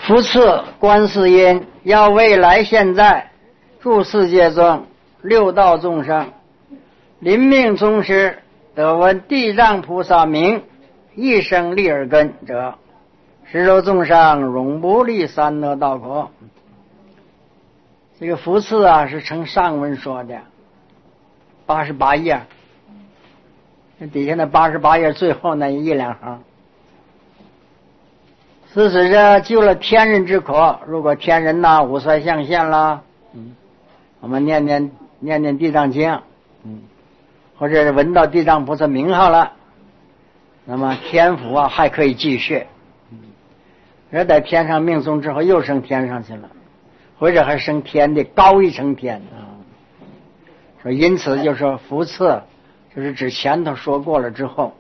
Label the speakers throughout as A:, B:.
A: 复次，观世音要未来现在诸世界中六道众生临命终时得闻地藏菩萨名，一生利耳根者，十罗众生永不离三恶道苦。这个复次啊，是成上文说的，88页，底下那88页最后那一两行。是指着救了天人之苦，如果天人呐五衰相现了，我们念念地藏经，或者闻到地藏菩萨名号了，那么天福啊还可以继续，人在天上命终之后又升天上去了，或者还升天的高一层天啊。说因此就说复次，就是指前头说过了之后。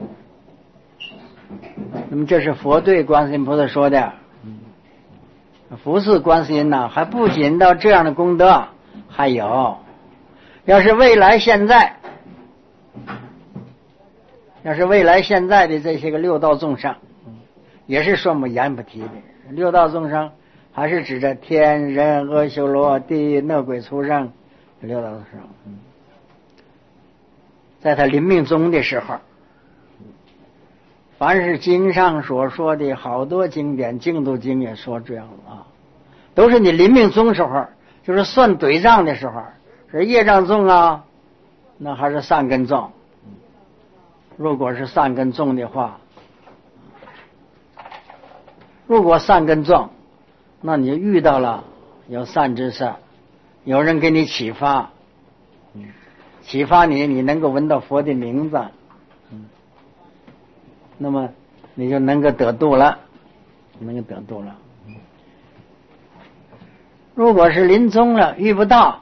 A: 那么这是佛对观世音菩萨说的，复次观世音呢，还不仅到这样的功德，还有，要是未来现在的这些个六道众生，也是说我们言不提的。六道众生还是指着天人阿修罗地狱恶鬼畜生六道众生，在他临命终的时候。凡是经上所说的好多经典，净土经也说这样啊，都是你临命终时候，就是算对账的时候，是业障重啊，那还是善根重。如果是善根重的话，如果善根重，那你就遇到了有善知识，有人给你启发，启发你能够闻到佛的名字。那么你就能够得度了，如果是临终了遇不到，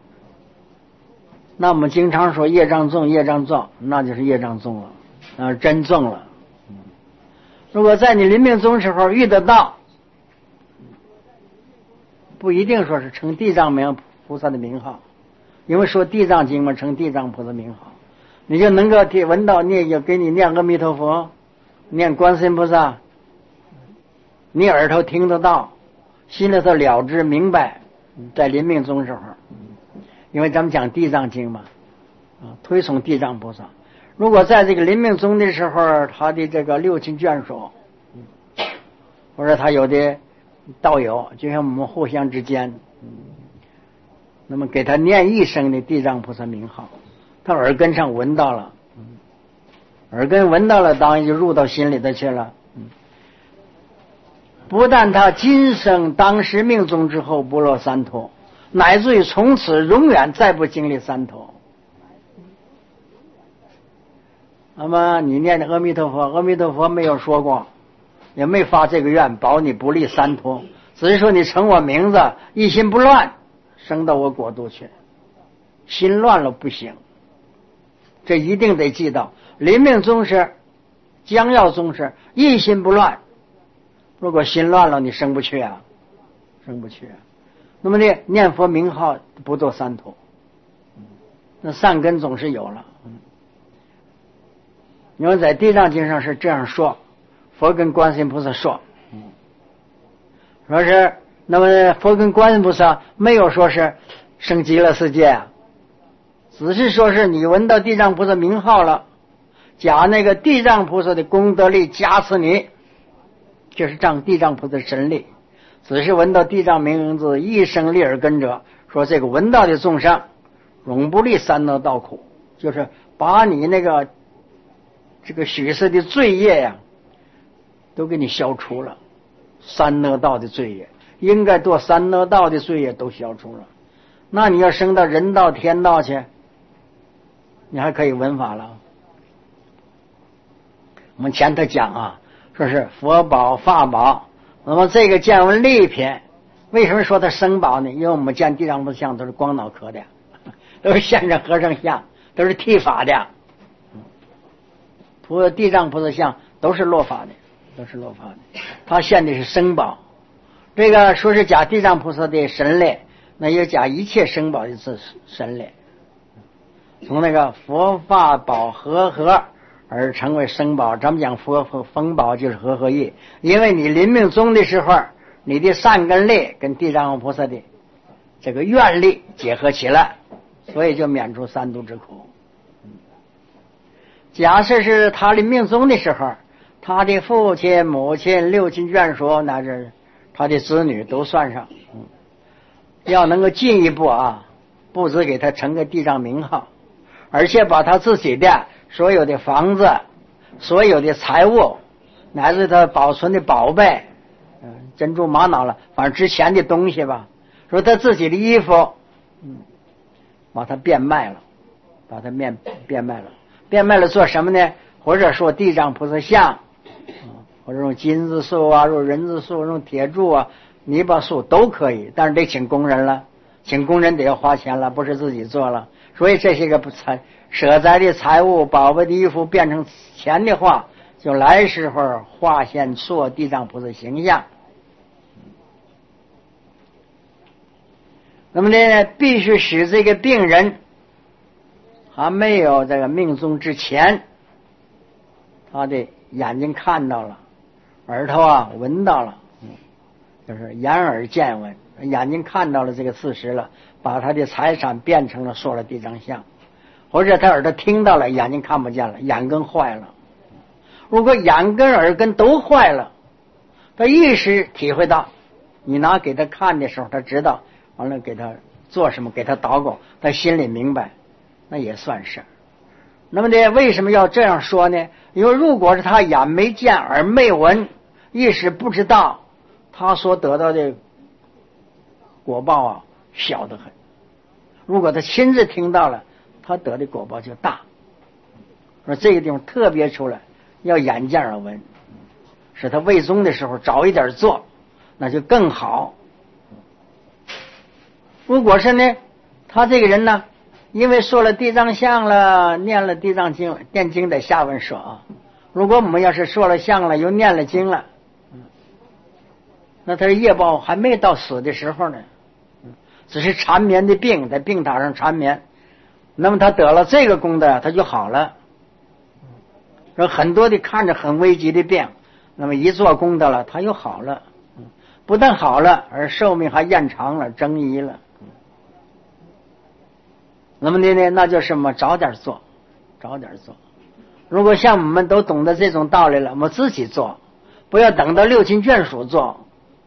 A: 那我们经常说业障重，那就是业障重了，那是真重了。如果在你临命终时候遇得到，不一定说是称地藏名菩萨的名号，因为说地藏经嘛，称地藏菩萨名号，你就能够闻到，你也就给你念阿弥陀佛，念观世音菩萨，你耳朵听得到，心里头了知明白，在临命终时候，因为咱们讲地藏经嘛，推崇地藏菩萨。如果在这个临命终的时候，他的这个六亲眷属，或者他有的道友，就像我们互相之间，那么给他念一声的地藏菩萨名号，他耳根上闻到了。耳根闻到了，当然就入到心里头去了。不但他今生当时命终之后不落三途，乃至于从此永远再不经历三途。那么你念的阿弥陀佛，阿弥陀佛没有说过，也没发这个愿保你不历三途，只是说你称我名字，一心不乱，升到我国度去。心乱了不行，这一定得记到。临命终时，将要终时，一心不乱。如果心乱了，你升不去啊，那么呢，念佛名号不堕三途，那善根总是有了。因为在地藏经上是这样说，佛跟观世音菩萨说，说是那么佛跟观世音菩萨没有说是升极乐世界啊，只是说是你闻到地藏菩萨名号了。假那个地藏菩萨的功德力加持你，就是仗地藏菩萨神力。只是闻到地藏名字，一生利耳根者，说这个闻到的众生永不历三恶道苦，就是把你那个这个许世的罪业呀，都给你消除了。三恶道的罪业，应该堕三恶道的罪业都消除了。那你要升到人道天道去，你还可以闻法了。我们前头讲啊，说是佛宝法宝，那么这个见闻利品，为什么说它生宝呢？因为我们见地藏菩萨像都是光脑壳的，都是现着和尚像，都是剃发的。地藏菩萨像都是落发的，他现的是生宝。这个说是假地藏菩萨的神力，那也假一切生宝的神力。从那个佛法宝和而成为生宝，咱们讲佛风宝就是和合一，因为你临命终的时候， 你的善根力跟地藏王菩萨的这个愿力结合起来，所以就免除三毒之苦。假设是他的命终的时候，他的父亲、母亲、六亲眷属乃至他的子女都算上，要能够进一步不止给他成个地藏名号，而且把他自己的所有的房子、所有的财物，乃至他保存的宝贝，珍珠玛瑙了，反正值钱的东西吧，说他自己的衣服，把它变卖了，变卖了做什么呢？或者说地藏菩萨像，或者用金子树用人子树、用铁柱泥巴树都可以，但是得请工人了，请工人得要花钱了，不是自己做了。所以这些个舍在的财物、宝贝的衣服变成钱的话，就来时候化现塑地藏菩萨形象。那么呢，必须使这个病人还没有这个命终之前，他的眼睛看到了，耳朵闻到了，就是眼耳见闻，眼睛看到了这个事实了，把他的财产变成了塑了地藏像，或者他耳朵听到了，眼睛看不见了，眼根坏了。如果眼根耳根都坏了，他意识体会到，你拿给他看的时候，他知道，完了给他做什么，给他祷告，他心里明白，那也算是。那么呢，为什么要这样说呢？因为如果是他眼没见耳没闻，意识不知道，他所得到的果报小得很。如果他亲自听到了，他得的果报就大。说这个地方特别出来，要眼见耳闻，使他未终的时候早一点做，那就更好。如果是呢，他这个人呢，因为说了地藏像了，念了地藏经，念经的下文说如果我们要是说了像了，又念了经了，那他的业报还没到死的时候呢，只是缠绵的病，在病榻上缠绵，那么他得了这个功德，他就好了。说很多的看着很危急的病，那么一做功德了，他又好了，不但好了，而寿命还延长了，增益了。那么呢，那就什么？早点做。如果像我们都懂得这种道理了，我们自己做，不要等到六亲眷属做。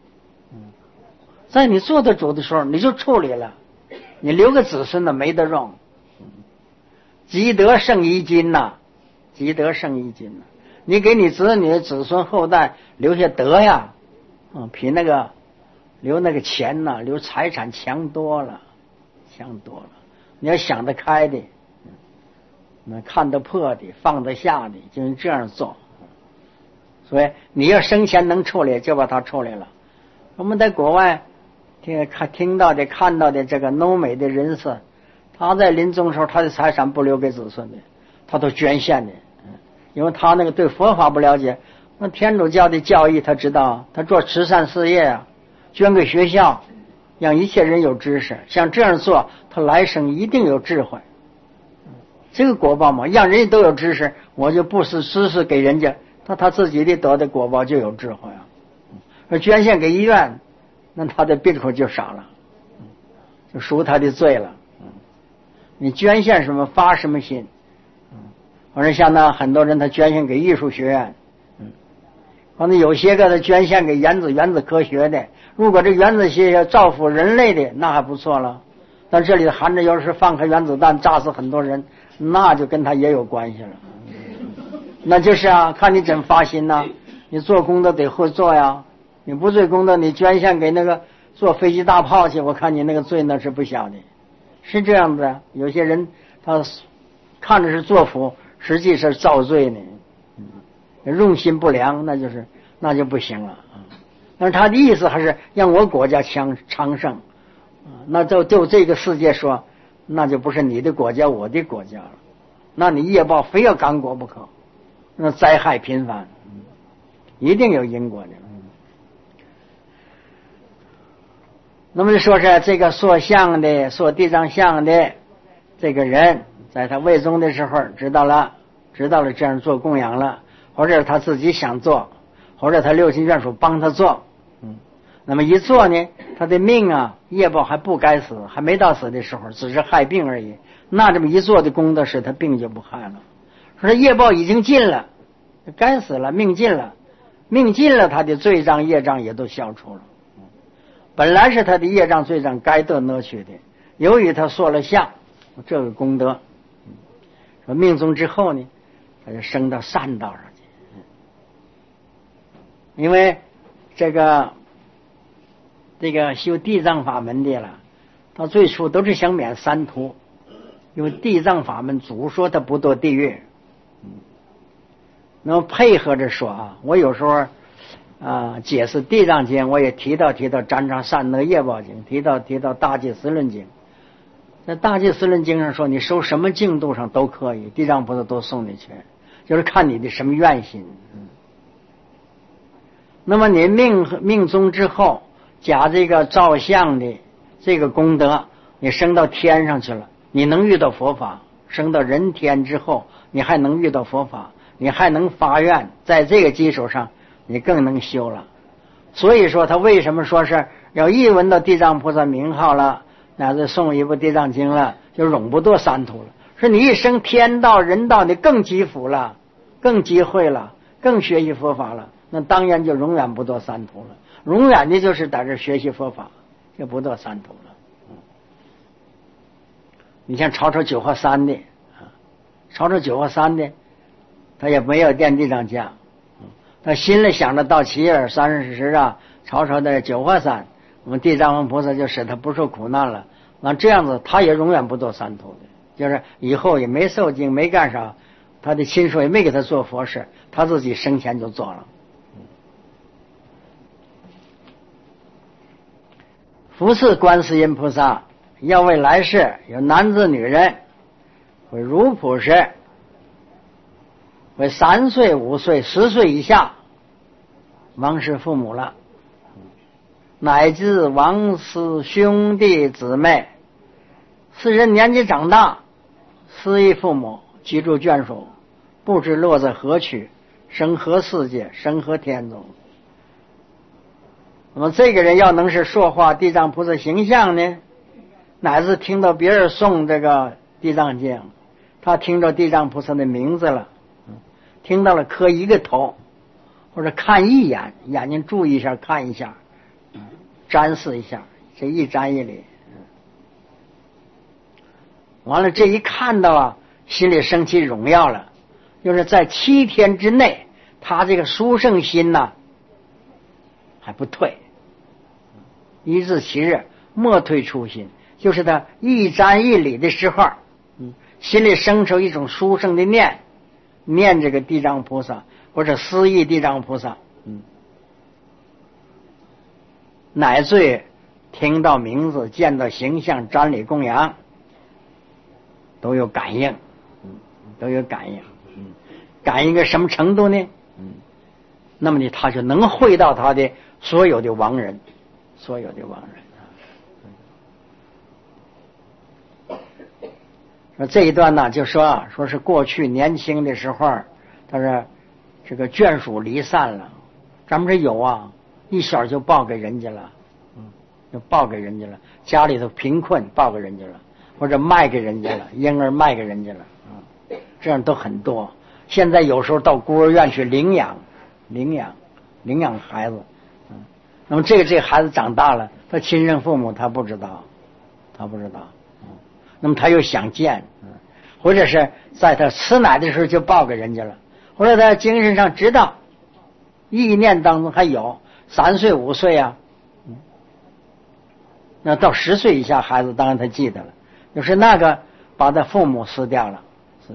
A: 在你做的主的时候，你就处理了，你留个子孙的没得用。积德胜衣金呐，积德胜衣金呐。你给你子女、子孙后代留下德呀，比那个留那个钱呐，留财产强多了。你要想得开的，看得破的，放得下的，就是这样做。所以你要生前能处理，就把它处理了。我们在国外听到的、看到的这个欧美的人士，他在临终时候，他的财产不留给子孙的，他都捐献的。因为他那个对佛法不了解，那天主教的教义他知道，他做慈善事业捐给学校，让一切人有知识。像这样做，他来生一定有智慧。这个果报嘛，让人家都有知识，我就不是知识给人家，他自己的得的果报就有智慧而捐献给医院，那他的病苦就少了，就赎他的罪了。你捐献什么，发什么心。或者像那很多人他捐献给艺术学院，或者有些个他捐献给原子科学的。如果这原子学要造福人类的，那还不错了。但这里含着要是放颗原子弹炸死很多人，那就跟他也有关系了。那就是看你怎么发心呐。你做功德得会做呀，你不做功德，你捐献给那个做飞机大炮去，我看你那个罪那是不小的。是这样的，有些人他看着是做福，实际是造罪呢。用心不良，那就不行了。但是他的意思还是让我国家昌盛。那就这个世界说，那就不是你的国家，我的国家了。那你业报非要赶国不可，那灾害频繁，一定有因果的。那么说是这个塑像的、塑地藏像的这个人，在他未终的时候知道了这样做供养了，或者他自己想做，或者他六亲眷属帮他做。 那么一做呢，他的命啊业报还不该死，还没到死的时候，只是害病而已。那这么一做的功德是他病就不害了。说业报已经尽了，该死了，命尽了，命尽了，他的罪障业障也都消除了。本来是他的业障罪障该得挪去的，由于他塑了像，这个功德，说命终之后呢，他就升到善道上去。因为这个修地藏法门的了，到最初都是想免三途，因为地藏法门主说他不堕地狱。那么配合着说啊，我有时候解释地藏经，我也提到占察善恶业报经，提到大戒思论经。在大戒思论经上说，你收什么净度上都可以，地藏菩萨都送你去，就是看你的什么愿心。那么你命终之后，假这个照相的这个功德，你升到天上去了，你能遇到佛法，升到人天之后，你还能遇到佛法，你还能发愿，在这个基础上你更能修了。所以说他为什么说是要一闻到地藏菩萨名号了，乃至诵一部地藏经了，就永不堕三途了。是你一生天道人道，你更积福了，更积慧了，更学习佛法了，那当然就永远不堕三途了。永远的就是在这学习佛法，就不堕三途了。你像曹操九华三的他也没有念地藏经，他心里想着到7月30日啊，曹操的九华山，我们地藏王菩萨就使他不受苦难了。那这样子他也永远不堕三途的，就是以后也没受经，没干啥，他的亲属也没给他做佛事，他自己生前就做了。服侍观世音菩萨，要为来世有男子女人，为如朴实，为3岁、5岁、10岁以下亡世父母了，乃至亡师兄弟姊妹，世人年纪长大，失忆父母，居住眷属，不知落在何区，生何世界，生何天中。那么这个人要能是说话地藏菩萨形象呢，乃至听到别人诵这个地藏经，他听着地藏菩萨的名字了，听到了磕一个头，或者看一眼，眼睛注意一下看一下，瞻视一下，这一瞻一礼，完了这一看到啊，心里升起荣耀了，就是在7天之内，他这个殊胜心呐还不退，1至7日莫退初心，就是他一瞻一礼的时候，心里生出一种殊胜的念这个地藏菩萨，或者思忆地藏菩萨，乃至听到名字，见到形象，瞻礼供养，都有感应，感应个什么程度呢？那么呢，他就能会到他的所有的亡人。这一段呢，就说是过去年轻的时候，他说这个眷属离散了，咱们这有啊，一小就报给人家了，就报给人家了，家里头贫困报给人家了，或者卖给人家了，婴儿卖给人家了，这样都很多。现在有时候到孤儿院去领养孩子，那么这个孩子长大了，他亲生父母他不知道，那么他又想见，或者是在他吃奶的时候就报给人家了，或者在精神上知道，意念当中还有3岁5岁啊，那到10岁以下孩子当然他记得了，就是那个把他父母撕掉了，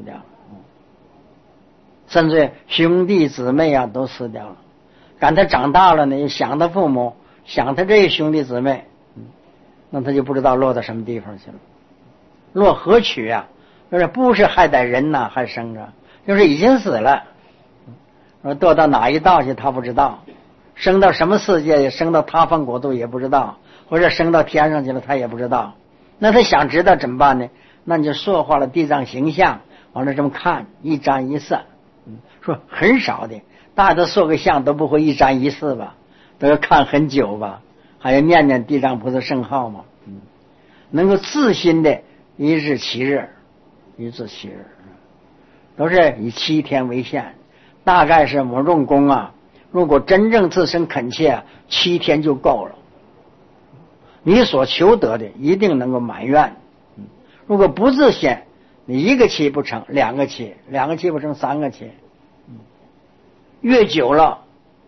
A: 甚至兄弟姊妹啊都撕掉了。赶他长大了呢，想他父母，想他这些兄弟姊妹，那他就不知道落到什么地方去了，落何区啊？就是不是还在人呢，还生着，就是已经死了，堕到哪一道去他不知道，升到什么世界，升到他方国度也不知道，或者升到天上去了他也不知道。那他想知道怎么办呢？那你就塑化了地藏形象，完了这么看，一瞻一视，说很少的，大家都塑个像都不会一瞻一视吧，都要看很久吧， 还要念念地藏菩萨圣号嘛，能够自心的一至7日，一至7日，都是以7天为限。大概是某种功啊，如果真正自身恳切，7天就够了。你所求得的一定能够满愿。如果不自心，你1个期不成，2个期，2个期不成，3个期，越久了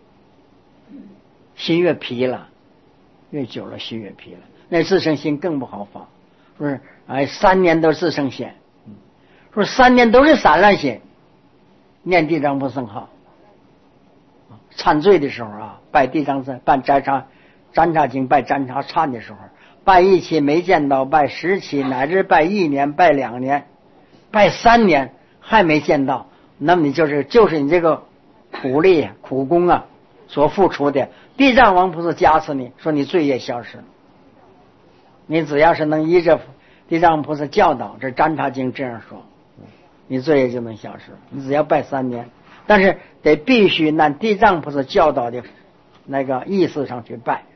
A: 心越疲了，越久了心越疲了，那自胜心更不好发。说3年都是自胜心，说3年都是散乱心，念地藏菩萨圣号，忏罪的时候啊，拜地藏僧，拜占察经，拜占察忏的时候，拜1期没见到，拜10期，乃至拜1年，拜2年，拜3年还没见到，那么你就是你这个苦力苦功啊所付出的，地藏王菩萨加持你，说你罪业消失。你只要是能依着地藏菩萨教导，这占察经这样说，你罪业就能消失。你只要拜3年，但是得必须按地藏菩萨教导的那个意思上去拜。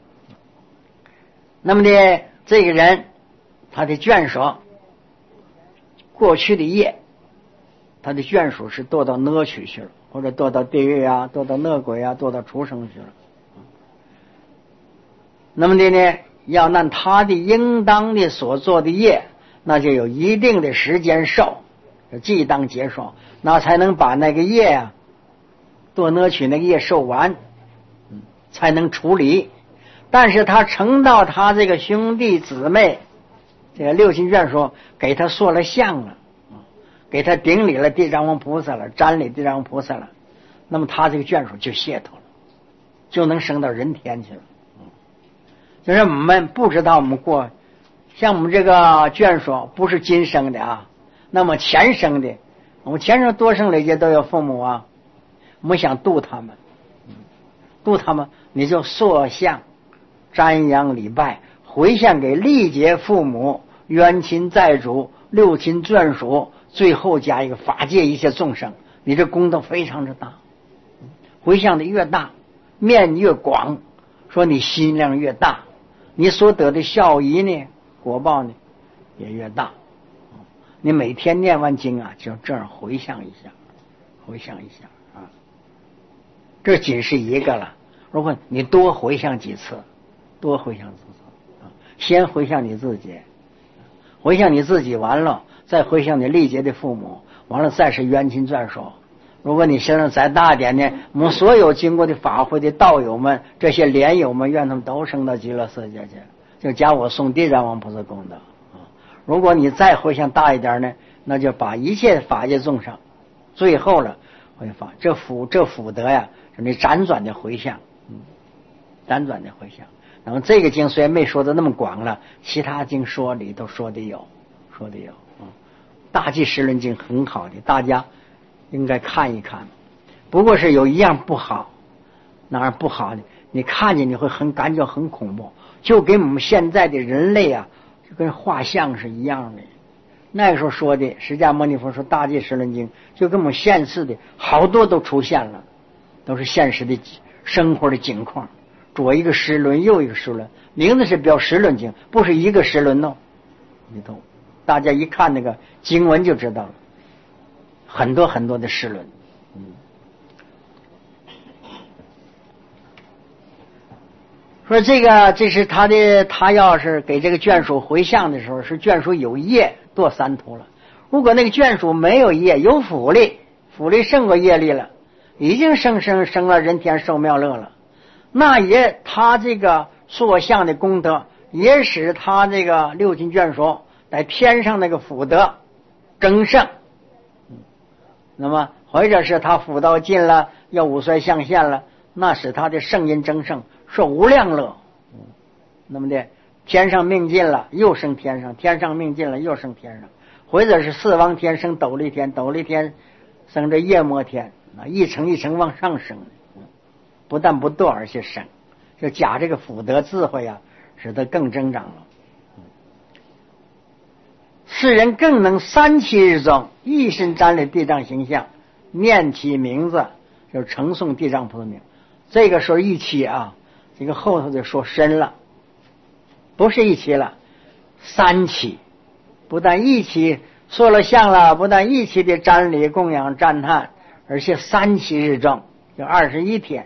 A: 那么呢，这个人他的眷属过去的业，他的眷属是堕到恶趣去了，或者堕到地狱啊，堕到恶鬼啊，堕到畜生去了。那么呢，要按他的应当的所做的业，那就有一定的时间受，既当结束，那才能把那个业啊，堕恶趣那个业受完，才能处理。但是他成到他这个兄弟姊妹，这个6亲眷属给他塑了像了，给他顶礼了地藏王菩萨了，瞻礼地藏王菩萨了，那么他这个眷属就解脱了，就能升到人天去了。就是我们不知道我们过，像我们这个眷属不是今生的啊，那么前生的，我们前生多生累劫都有父母啊，我们想度他们，你就塑像瞻仰礼拜，回向给历劫父母、冤亲债主、6亲眷属，最后加一个法界一切众生，你这功德非常之大。回向的越大，面越广，说你心量越大，你所得的效益呢，果报呢也越大。你每天念完经啊，就这样回向一下啊。这仅是一个了，如果你多回向几次啊，先回向你自己，回向你自己完了，再回向你历劫的父母，完了再是冤亲眷属。如果你身上再大点呢，我们所有经过的法会的道友们，这些莲友们，愿他们都升到极乐世界去，就加我诵地藏王菩萨功德啊。如果你再回向大一点呢，那就把一切法界众生，最后了回法这福德呀，是你辗转的回向，辗转的回向。那么这个经虽然没说的那么广了，其他经说里头说的有。大济十轮经很好的，大家应该看一看。不过是有一样不好，哪儿不好呢？你看见你会感觉很恐怖，就跟我们现在的人类啊，就跟画像是一样的。那个时候说的释迦牟尼佛说大济十轮经，就跟我们现实的好多都出现了，都是现实的生活的景况，左一个十轮，右一个十轮，名字是标十轮经，不是一个十轮哦。里头大家一看那个经文就知道了，很多很多的十轮。说这是他要是给这个眷属回向的时候，是眷属有业堕三途了。如果那个眷属没有业，有福力胜过业力了，已经升了人天受妙乐了，那也他这个塑像的功德也使他这个6亲眷属在天上那个福德增盛。那么或者是他福到尽了，要五衰象现了，那使他的圣因增盛，受无量乐。那么的天上命尽了又升天上，天上命尽了又升天上，或者是四王天升斗笠天，斗笠天升着夜摩天，一层一层往上升，不但不堕而且升，就假这个福德智慧啊，使得更增长了。世人更能3期日中一身瞻礼地藏形象，念其名字，就是称诵地藏菩萨名。这个时候1期啊， 这个后头就说深了，不是一期了，三期，不但一期塑了像了，不但一期的瞻礼供养赞叹，而且三期日正，就21天。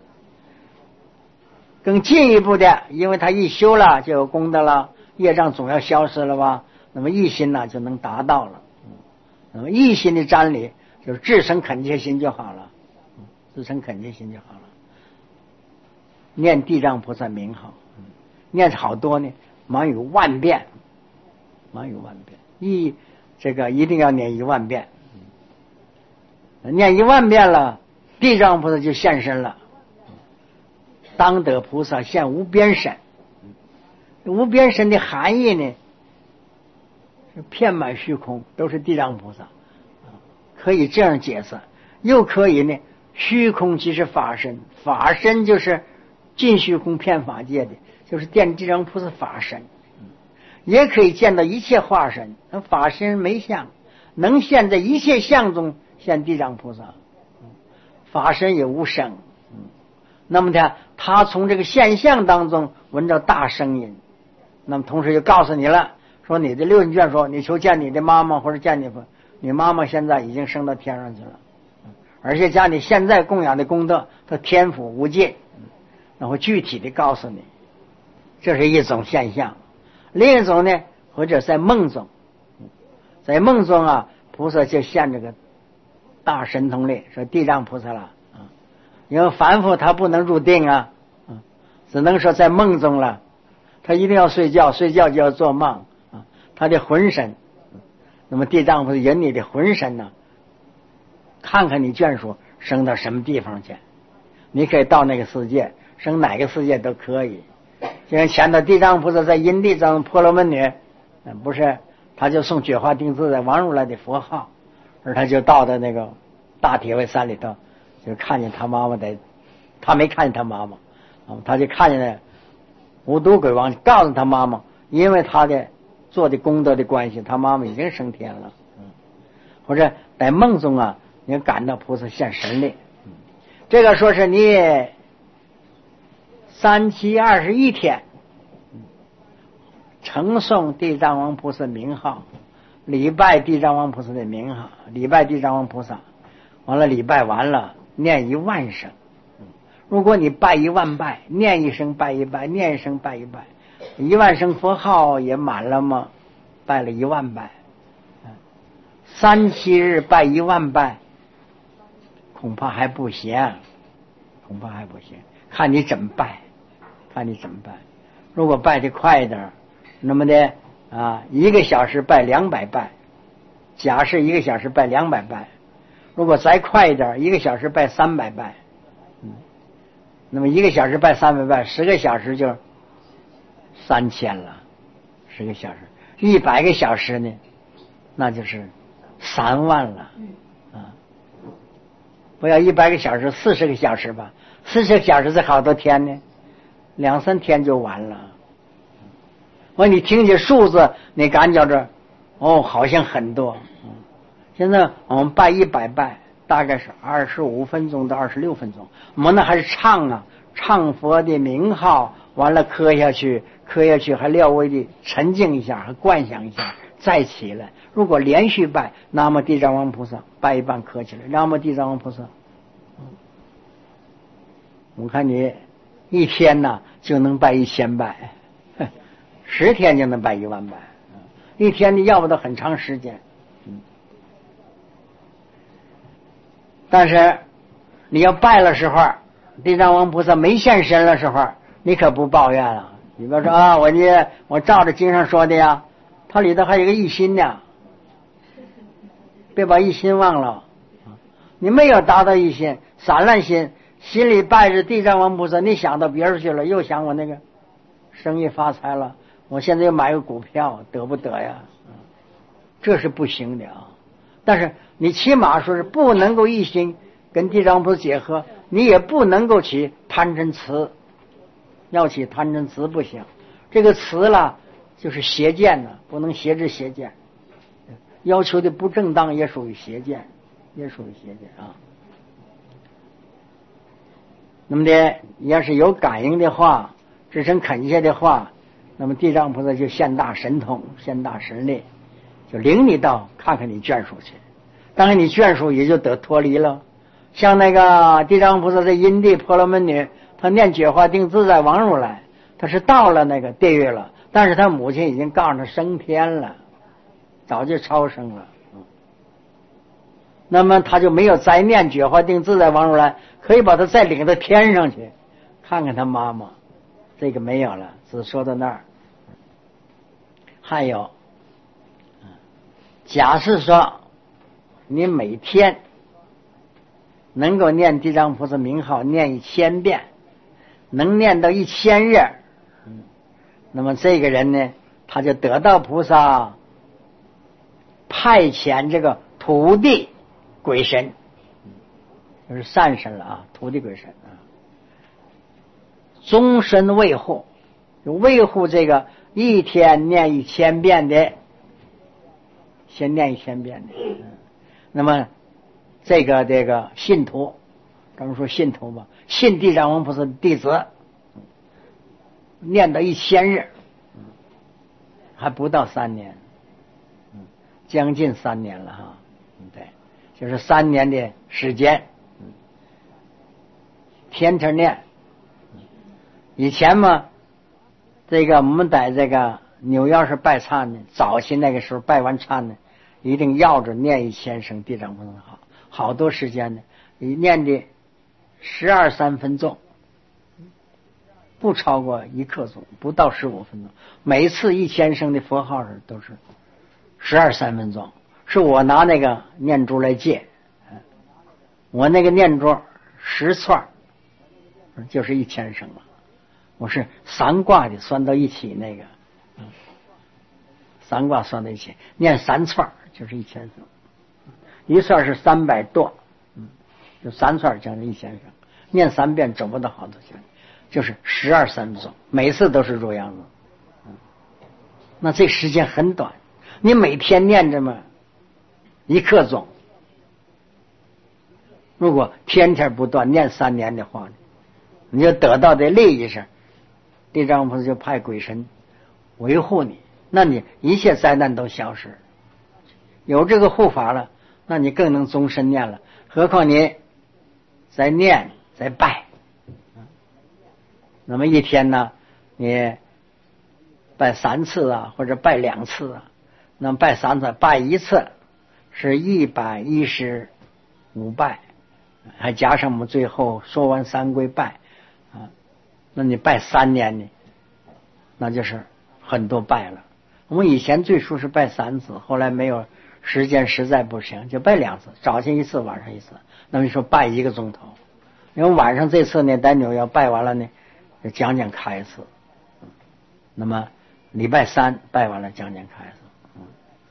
A: 更进一步的，因为他一修了就有功德了，业障总要消失了吧，那么一心呢就能达到了。那么一心的瞻礼就是至诚恳切心就好了，至诚恳切心就好了。念地藏菩萨名号，念好多呢，忙有万遍，忙有万遍，这个一定要念10000遍。念10000遍了，地藏菩萨就现身了，当得菩萨现无边身。无边身的含义呢，是遍满虚空，都是地藏菩萨，可以这样解释。又可以呢，虚空即是法身，法身就是尽虚空遍法界的，就是见地藏菩萨法身。也可以见到一切化身，法身没相，能现在一切相中现地藏菩萨，法身也无声。那么他从这个现象当中闻到大声音，那么同时就告诉你了，说你的六印卷说你求见你的妈妈，或者见你妈妈现在已经升到天上去了，而且将你现在供养的功德它天福无尽，然后具体的告诉你，这是一种现象。另一种呢，或者在梦中，在梦中啊，菩萨就现这个大神通力，说地藏菩萨了啊，因为凡夫他不能入定啊，只能说在梦中了，他一定要睡觉，睡觉就要做梦啊，他的魂神，那么地藏菩萨引你的魂神呢，看看你眷属升到什么地方去，你可以到那个世界，升哪个世界都可以。就像前头地藏菩萨在因地藏婆罗门女，不是他就送觉华定自在王如来的佛号，而他就到的那个大铁围山里头，就看见他妈妈的，他没看见他妈妈，他就看见了无毒鬼王，告诉他妈妈，因为他的做的功德的关系，他妈妈已经升天了。或者在梦中啊，你感到菩萨现神力，这个说是你3期21天承诵地藏王菩萨名号，礼拜地藏王菩萨的名号，礼拜地藏王菩萨，完了礼拜完了念10000声。如果你拜10000拜，念一声拜一拜，念一声拜一拜，10000声佛号也满了吗？拜了10000拜，3期日拜10000拜，恐怕还不行，恐怕还不行，看你怎么拜，看你怎么拜。如果拜得快一点，那么呢1个小时拜200拜，假设1个小时拜200拜，如果再快一点，1个小时拜300拜，那么1个小时拜300拜，10个小时就3000了，10个小时，100个小时呢，那就是3万了不要100个小时，40个小时吧，40个小时是好多天呢，2-3天就完了。你听见数字，你感觉着好像很多。现在我们拜100拜，大概是25分钟到26分钟。我们那还是唱佛的名号，完了磕下去，还略微的沉静一下，还观想一下，再起来。如果连续拜，南无地藏王菩萨，拜一半磕起来，南无地藏王菩萨。我看你一天呢就能拜1000拜，10天就能拜10000拜，一天你要不得很长时间。但是你要拜的时候，地藏王菩萨没现身的时候，你可不抱怨了。你比如说我照着经上说的呀，它里头还有一个一心呢，别把一心忘了。你没有达到一心，散乱心，心里拜着地藏王菩萨，你想到别人去了，又想我那个生意发财了，我现在又买个股票，得不得呀？这是不行的啊。但是你起码说是不能够一心跟地藏菩萨结合，你也不能够起贪嗔痴，要起贪嗔痴不行。这个痴了就是邪见呢，不能邪知邪见，要求的不正当也属于邪见，也属于邪见啊。 那么的要是有感应的话，至诚恳切的话，那么地藏菩萨就现大神通，现大神力，就领你到看看你眷属去。当然你眷属也就得脱离了。像那个地藏菩萨在因地婆罗门女，他念觉华定自在王如来，他是到了那个地狱了，但是他母亲已经告诉他升天了，早就超生了。那么他就没有再念觉华定自在王如来，可以把他再领到天上去看看他妈妈，这个没有了，只说到那儿。还有假设说你每天能够念地藏菩萨名号念1000遍，能念到1000日，那么这个人呢，他就得到菩萨派遣这个土地鬼神，就是善神了啊，土地鬼神啊，终身卫护，就维护这个一天念1000遍的，先念1000遍的。那么这个信徒，咱们说信徒吧，信地藏王菩萨的弟子，念到1000日，还不到3年，将近3年了哈，对，就是3年的时间，天天念。以前嘛，这个我们在这个纽约市拜忏呢，早期那个时候拜完忏呢，一定要着念1000声地藏菩萨号，好多时间呢，你念的12、13分钟，不超过1刻钟，不到15分钟。每一次1000声的佛号时都是12、13分钟，是我拿那个念珠来借，我那个念珠10串就是1000声了。我是3卦的算到一起那个，3卦算到一起，念3串就是1000声，一串是300多，就3串将近1000声，念3遍走不到好多钱，就是12、13分钟，每次都是这样子。那这时间很短，你每天念这么1刻钟，如果天天不断念3年的话，你就得到的利益是地藏菩萨就派鬼神维护你，那你一切灾难都消失，有这个护法了，那你更能终身念了。何况你在念在拜，那么一天呢，你拜3次啊，或者拜2次啊，那么拜3次，拜1次是115拜，还加上我们最后说完3归拜啊，那你拜3年呢，那就是很多拜了。我们以前最初是拜3次，后来没有时间实在不行，就拜2次，早晨1次，晚上1次。那么你说拜1个钟头，因为晚上这次呢，在纽约拜完了呢，讲开一次。那么礼拜3拜完了，讲开一次。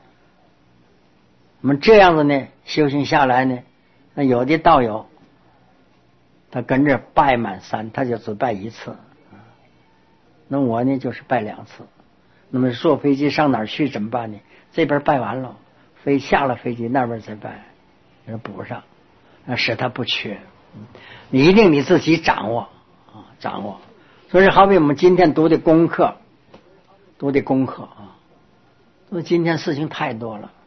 A: 那么这样子呢，修行下来呢，那有的道友他跟着拜满3，他就只拜1次。那我呢就是拜2次。那么坐飞机上哪儿去怎么办呢？这边拜完了，下了飞机那边再拜，补上，使他不缺。你一定你自己掌握啊，掌握。所以好比我们今天读的功课啊，说今天事情太多了，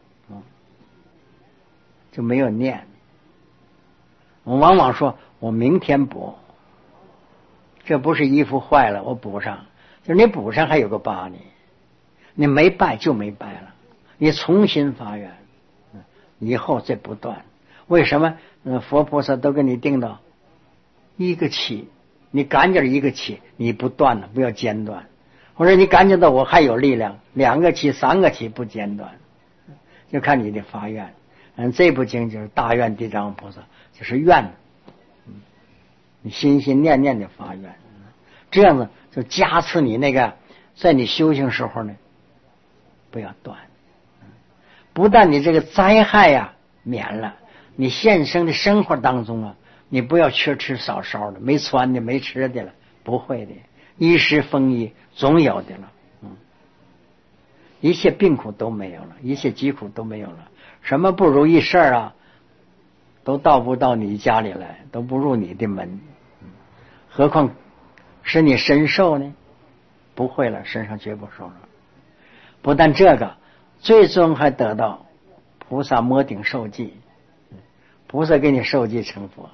A: 就没有念。我往往说我明天补，这不是衣服坏了我补上，就是你补上还有个疤呢，你没拜就没拜了，你重新发愿，以后再不断。为什么佛菩萨都给你定到1个起，你赶紧1个起，你不断了，不要间断，或者你感觉到我还有力量，2个起3个起不间断，就看你的发愿。这部经就是大愿地藏菩萨，就是愿，你心心念念的发愿，这样子就加持你那个在你修行时候呢不要断，不但你这个灾害呀免了，你现生的生活当中啊，你不要缺吃少烧的，没穿的没吃的了，不会的，衣食丰衣总有的了，一切病苦都没有了，一切疾苦都没有了，什么不如意事啊都到不到你家里来，都不入你的门。 何况使你身受呢？不会了，身上绝不受了。不但这个，最终还得到菩萨摩顶受记，菩萨给你受记成佛。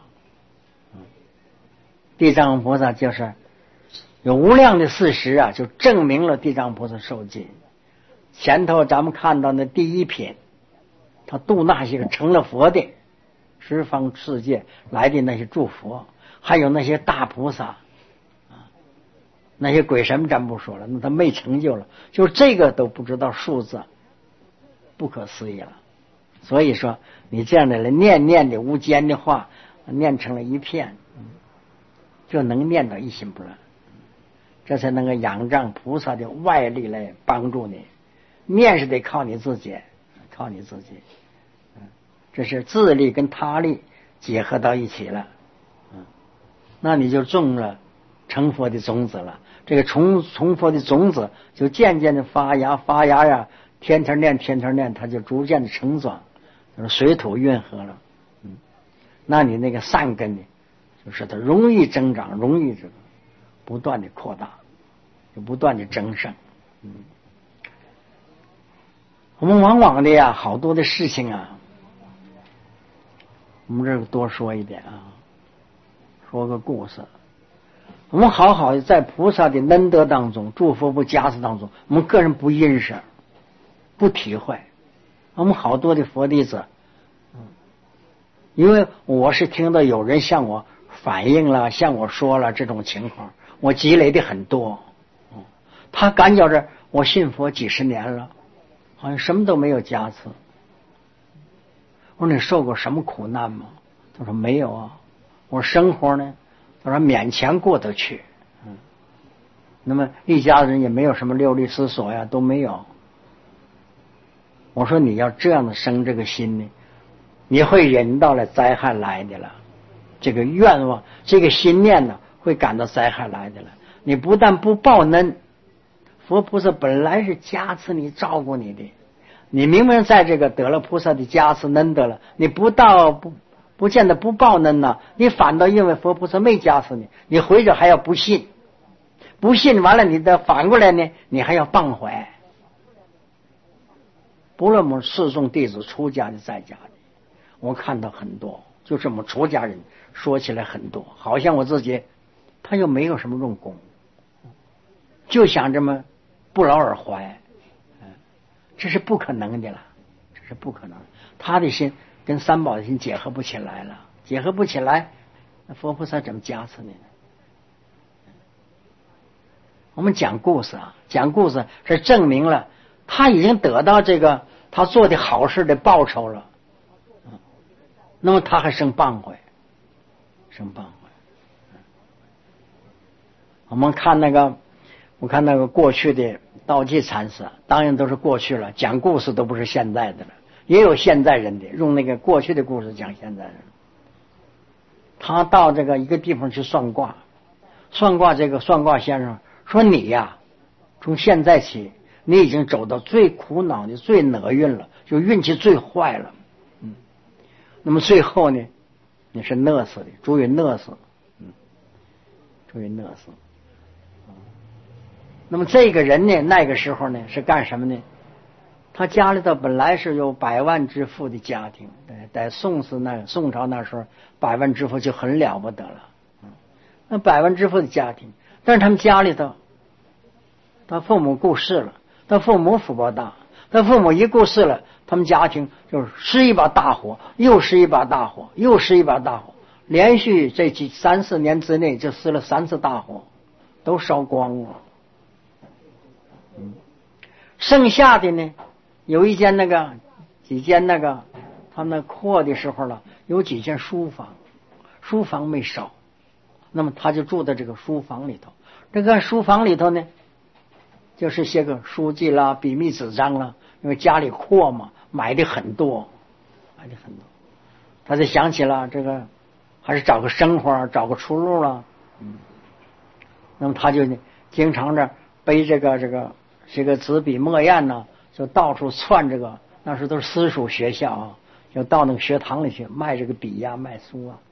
A: 地藏王菩萨就是有无量的事实啊，就证明了地藏菩萨受记。前头咱们看到那第一品，他度那些个成了佛的十方世界来的那些诸佛，还有那些大菩萨那些鬼神咱不说了，那他没成就了，就这个都不知道数字，不可思议了。所以说你这样的人念的无间的话，念成了一片，就能念到一心不乱，这才能够仰仗菩萨的外力来帮助你。念是得靠你自己，靠你自己，这是自力跟他力结合到一起了，那你就种了成佛的种子了。这个从佛的种子就渐渐的发芽呀，天天念，它就逐渐的成长，就是水土运合了。那你那个善根呢，就是它容易增长，容易这个不断的扩大，就不断的增盛。我们往往的呀，好多的事情啊，我们这多说一点啊，说个故事。我们好好的在菩萨的恩德当中，诸佛不加持当中，我们个人不认识，不体会。我们好多的佛弟子，因为我是听到有人向我反映了，向我说了这种情况，我积累的很多。他感觉着我信佛几十年了，好像什么都没有加持。我说你受过什么苦难吗？他说没有啊。我说生活呢？他说勉强过得去。那么一家人也没有什么流离失所呀，都没有。我说你要这样的生这个心呢，你会引到了灾害来的了。这个愿望，这个心念呢，会感到灾害来的了。你不但不报恩，佛菩萨本来是加持你、照顾你的，你明明在这个得了菩萨的加持恩德了，你不见得不报恩呢，你反倒因为佛菩萨没加持你，你回着还要不信，不信完了你的反过来呢，你还要谤怀。不论我们示众弟子、出家的、在家的，我看到很多，就是我们出家人说起来很多，好像我自己他又没有什么用功，就想这么不劳而获，这是不可能的了，这是不可能。他的心跟三宝的心结合不起来了，结合不起来，那佛菩萨怎么加持你呢？我们讲故事啊，讲故事是证明了他已经得到这个他做的好事的报酬了，那么他还生谤悔，生谤悔。我看那个过去的道济禅师，当然都是过去了，讲故事都不是现在的了，也有现在人的用那个过去的故事讲现在人。他到这个一个地方去算卦，这个算卦先生说你呀，从现在起你已经走到最苦恼的、最厄运了，就运气最坏了。那么最后呢，你是饿死的，注意饿死，注意饿死。那么这个人呢，那个时候呢是干什么呢？他家里头本来是有百万之富的家庭，在宋朝那时候，百万之富就很了不得了。那百万之富的家庭，但是他们家里头，他父母过世了，他父母福报大，他父母一过世了，他们家庭就是失一把大火，又失一把大火，又失一把大火，连续这3-4年之内就失了3次大火，都烧光了。剩下的呢，有几间他们扩的时候了，有几间书房没烧，那么他就住在这个书房里头。这个书房里头呢，就是些个书籍啦、笔密纸张啦，因为家里阔嘛，买的很多。他就想起了这个，还是找个生活，找个出路了。那么他就经常的背这个纸笔墨砚呢，就到处窜这个，那时都是私塾学校啊，就到那个学堂里去卖这个笔呀、卖书啊。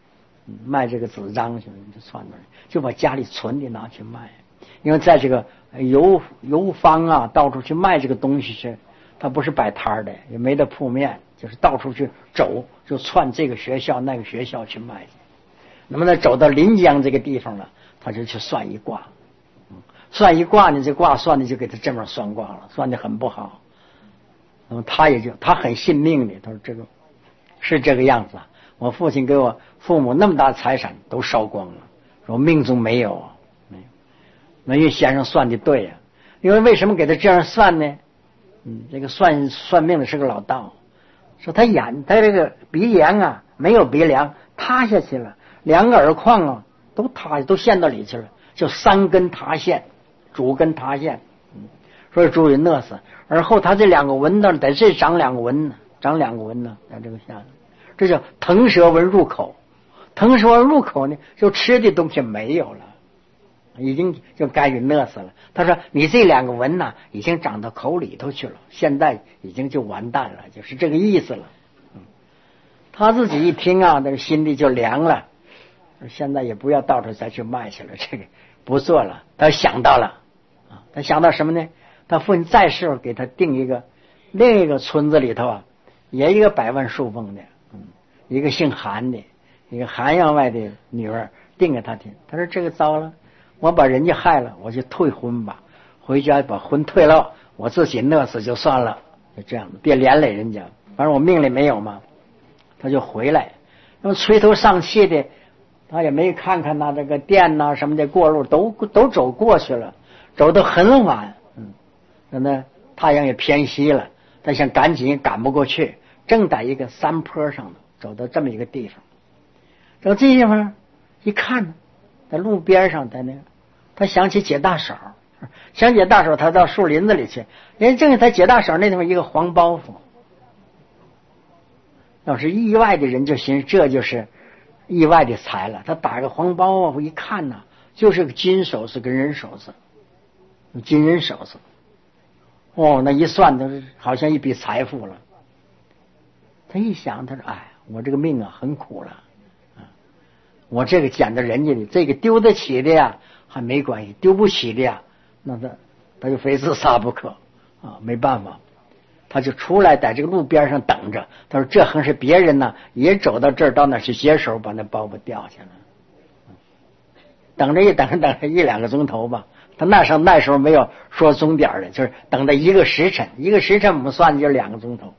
A: 卖这个纸张去，就窜出来，就把家里存的拿去卖。因为在这个游方啊，到处去卖这个东西去，他不是摆摊的，也没得铺面，就是到处去走，就窜这个学校那个学校去卖去。那么呢，走到临江这个地方了，他就去算一卦。算一卦呢，这卦算的就给他这么算卦了，算的很不好。那么他很信命的，他说这个是这个样子啊。我父亲给我父母那么大财产都烧光了，说命中没有啊，没有。那因为先生算的对呀，因为为什么给他这样算呢？这个算命的是个老道，说他这个鼻梁啊没有鼻梁塌下去了，两个耳眶啊都塌都陷到里去了，就三根塌陷，主根塌陷。所以注意饿死，而后他这两个纹呢，在这长两个纹呢，在这个下头，这叫腾蛇纹入口。腾蛇纹入口呢，就吃的东西没有了，已经就该于饿死了。他说你这两个纹呢，已经长到口里头去了，现在已经就完蛋了，就是这个意思了。他自己一听啊，那个心里就凉了，现在也不要到处再去卖去了，这个不做了。他想到了啊，他想到什么呢？他父亲在世给他定另一个村子里头啊，也一个百万树凤的，一个姓韩的，一个韩员外的女儿定给他听。他说这个糟了，我把人家害了，我就退婚吧，回家把婚退了，我自己饿死就算了，就这样，别连累人家，反正我命里没有嘛。他就回来，那么垂头丧气的，他也没看看这个店呐什么的，过路都走过去了，走得很晚。那太阳也偏西了，他想赶紧赶不过去，正在一个山坡上走到这么一个地方。走这地方一看，在路边上，在那个他想起解大手，他到树林子里去，人正是他解大手那地方一个黄包袱。要是意外的人就寻思这就是意外的财了，他打个黄包袱一看呢，就是个金首饰跟人首饰，金人首饰。那一算都是好像一笔财富了。他一想，他说哎，我这个命啊很苦了我这个捡到人家的，这个丢得起的呀还没关系，丢不起的呀，那他就非自杀不可没办法，他就出来在这个路边上等着。他说这横是别人呢也走到这儿，到那去接手把那包袱掉下来，等着一两个钟头吧。他那时候没有说钟点的，就是等到一个时辰我们算就2个钟头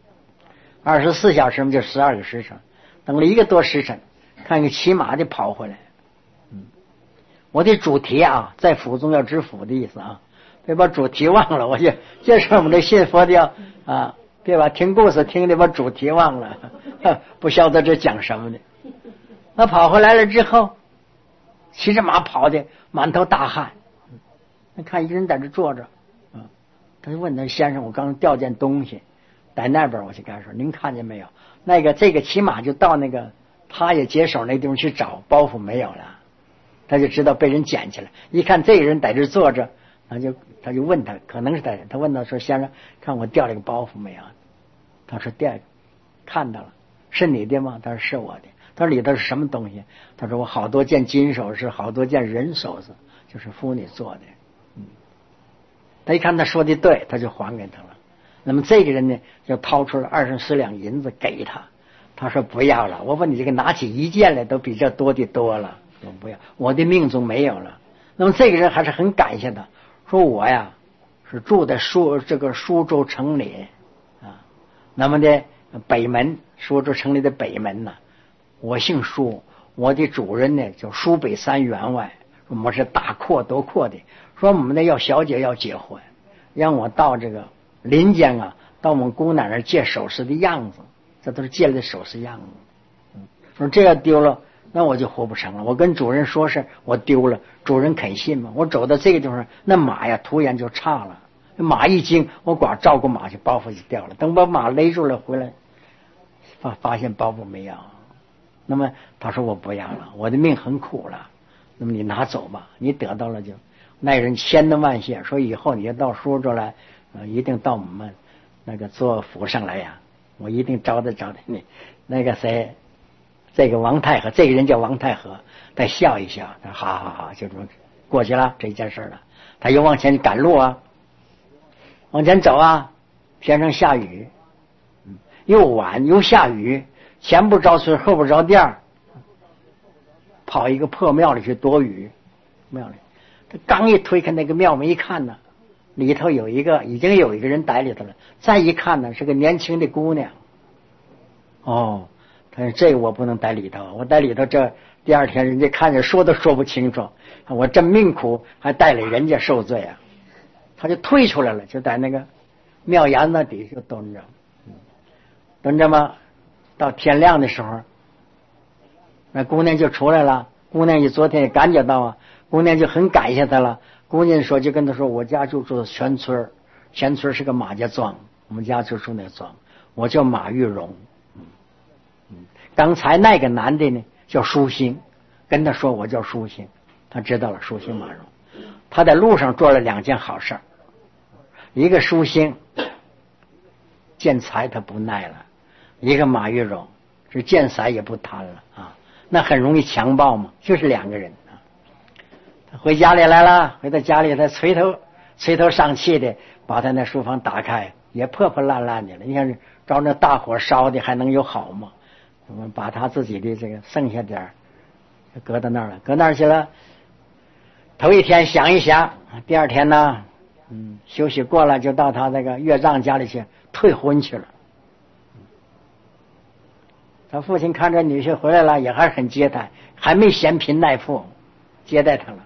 A: ，24小时就12个时辰，等了1个多时辰，看个骑马的跑回来。我的主题啊，在府中要知府的意思啊，别把主题忘了。我就这是我们的信佛的别把听故事听的把主题忘了，不晓得这讲什么的。他跑回来了之后，骑着马跑的满头大汗。看一个人在这坐着他就问他先生，我刚掉件东西在那边，我就跟他说您看见没有，这个骑马就到那个他也解手那地方去找，包袱没有了，他就知道被人捡起来。一看这个人在这坐着，他就问他，可能是他问他说先生，看我掉了个包袱没有？他说掉，看到了，是你的吗？他说是我的。他说里头是什么东西？他说我好多件金首饰，好多件人首饰，就是妇女做的。他一看他说的对，他就还给他了。那么这个人呢，就掏出了24两银子给他。他说不要了，我问你这个拿起一件来都比这多的多了，我不要，我的命中没有了。那么这个人还是很感谢他，说我呀是住在苏州城里那么的北门，苏州城里的北门我姓苏，我的主人呢叫苏北3员外，我们是大阔多阔的，说我们呢要小姐要结婚，让我到这个临江到我们姑奶奶借首饰的样子，这都是借来的首饰样子。说这要丢了，那我就活不成了。我跟主人说是我丢了，主人肯信吗？我走到这个地方，那马呀突然就差了，马一惊，我光照顾马去，包袱就掉了。等把马勒住了回来，发现包袱没有。那么他说我不要了，我的命很苦了。那么你拿走吧，你得到了就。那人千恩万谢，说以后你要到苏州来一定到我们那个做府上来呀，我一定招待你。那个谁这个王太和，这个人叫王太和，他笑一笑，他好好好，就这么过去了这件事了。他又往前赶路啊，往前走啊，天上下雨，又晚又下雨，前不着村后不着店，跑一个破庙里去躲雨。庙里，他刚一推开那个庙门一看呢，里头已经有一个人待里头了。再一看呢，是个年轻的姑娘。哦，他说这我不能待里头，我待里头这第二天人家看着说都说不清楚，我这命苦还带领人家受罪啊。他就退出来了，就在那个庙檐子底下蹲着，蹲着嘛。到天亮的时候，那姑娘就出来了。姑娘也昨天也感觉到啊，姑娘就很感谢他了。姑娘说就跟他说，我家就住全村，全村是个马家庄，我们家就住那个庄，我叫马玉荣。刚才那个男的呢叫舒心，跟他说我叫舒心，他知道了舒心马荣。他在路上做了2件好事，一个舒心见财他不耐了，一个马玉荣是见财也不贪了啊，那很容易强暴嘛，就是2个人啊。他回家里来了，回到家里他垂头丧气的把他那书房打开，也破破烂烂的了。你看照那大火烧的还能有好吗？我们把他自己的这个剩下点搁到那儿了，搁那儿去了。头一天想一想，第二天呢，休息过了就到他那个岳丈家里去退婚去了。他父亲看着女婿回来了，也还是很接待，还没嫌贫爱富，接待他了。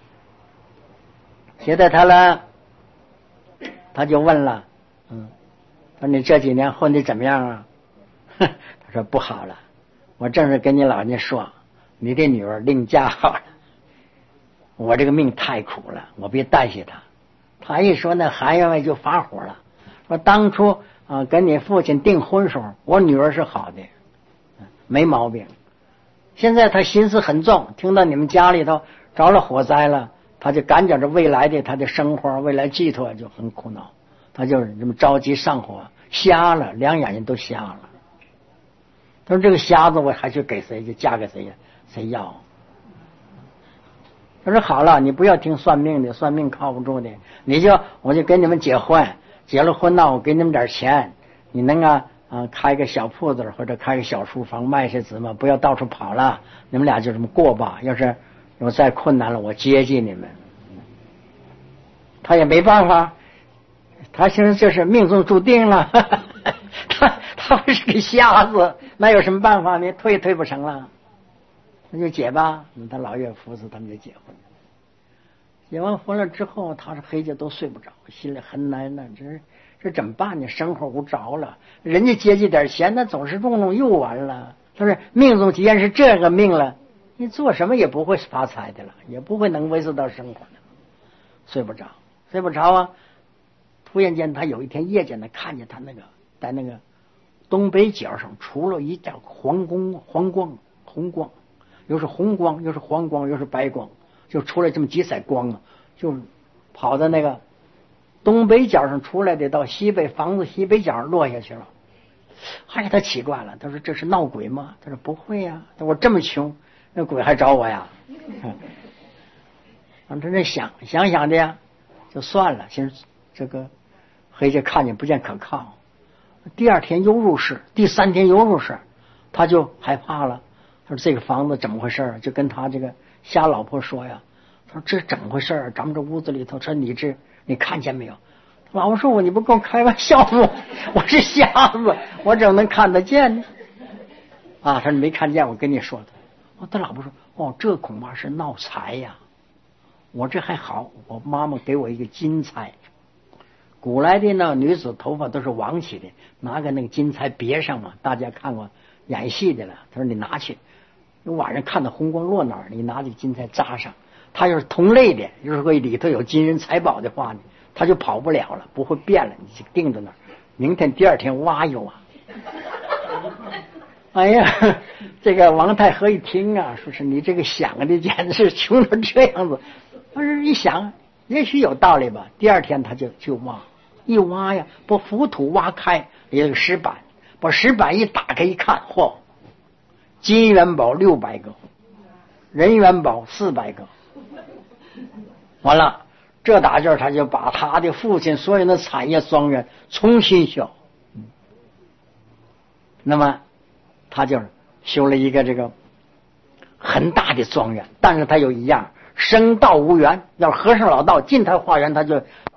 A: 接待他了，他就问了，说你这几年混的怎么样啊？他说不好了，我正是跟你老人家说，你的女儿另嫁好了，我这个命太苦了，我别担心她。他一说那韩员外就发火了，说当初跟你父亲订婚时候，我女儿是好的，没毛病。现在他心思很重，听到你们家里头着了火灾了，他就感觉着未来的他的生活未来寄托就很苦恼，他就这么着急上火，瞎了，2眼睛都瞎了。他说这个瞎子我还去给谁，就嫁给谁呀？谁要？他说好了，你不要听算命的，算命靠不住的，我就跟你们结婚，结了婚呢，我给你们点钱，你能开个小铺子或者开个小书房卖些纸嘛，不要到处跑了，你们俩就这么过吧。要是有再困难了，我接济你们。他也没办法，他现在就是命中注定了。他不是个瞎子，那有什么办法呢？退不成了，那就结吧。他老岳父子他们就结婚。结完婚了之后，他是黑夜都睡不着，心里很难呢。这怎么办呢？生活无着了，人家接济点钱，那总是弄又完了。他说命中既然是这个命了，你做什么也不会发财的了，也不会能维持到生活的。睡不着啊！突然间，他有一天夜间的看见他在那个东北角上出了一道红光，又是红光，又是黄光，又是白光，就出来这么几色光啊，就跑到那个东北角上出来的，到房子西北角上落下去了。哎呀，他奇怪了，他说这是闹鬼吗？他说不会呀，我这么穷，那鬼还找我呀？他这想的呀，就算了。其实这个黑家看见不见可靠，第2天又入室，第3天又入室，他就害怕了。他说这个房子怎么回事？就跟他这个瞎老婆说呀，他说这怎么回事？咱们这屋子里头，说你看见没有？老婆说你不跟我开玩笑吗？我是瞎子，我怎么能看得见呢？他说你没看见，我跟你说的。他老婆说这恐怕是闹财呀。我这还好，我妈妈给我一个金钗。古来的呢，女子头发都是王起的，拿个那个金钗别上嘛。大家看过演戏的了，他说你拿去，晚上看到红光落哪儿，你拿这个金钗扎上。他要是同类的，就是说里头有金银财宝的话呢，他就跑不了了，不会变了，你就定在那儿。明天第2天挖一挖。哎呀，这个王太和一听啊，说是你这个想的简直是穷成这样子。但是一想，也许有道理吧。第2天他就挖，一挖呀，把浮土挖开，有个石板，把石板一打开一看，嚯， 金元宝600个，人元宝400个。完了，这大劲儿他就把他的父亲所有的产业庄园重新修。那么他就修了一个这个很大的庄园，但是他有一样，生道无缘。要是和尚老道进他花园，他就